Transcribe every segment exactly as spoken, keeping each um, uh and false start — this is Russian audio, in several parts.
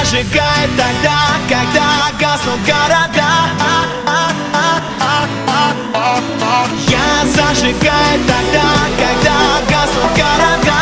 зажигает тогда, когда гаснут города. Я зажигаю тогда, когда гаснут города.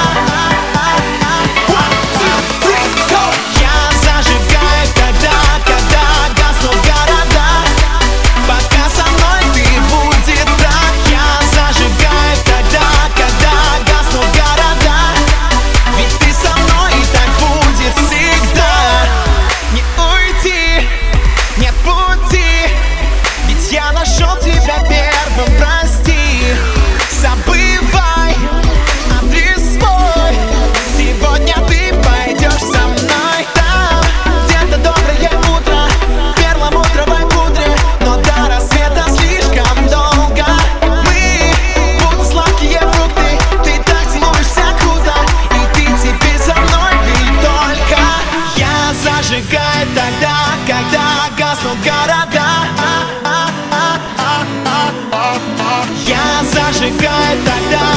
Я зажигаю тогда, когда гаснут города. Пока со мной ты будет так. Я зажигаю тогда, когда гаснут города. Ведь ты со мной и так будет всегда. Не уйти, нет пути, ведь я нашел тебя первым, прости. Забывай адрес свой, сегодня ты пойдешь со мной. Там где-то доброе утро, в перламутровой пудре, но до рассвета слишком долго. Мы будто сладкие фрукты, ты так тянешься круто, и ты теперь со мной, ведь только. Я зажигаю тогда, когда гаснут города. Я зажигаю тогда,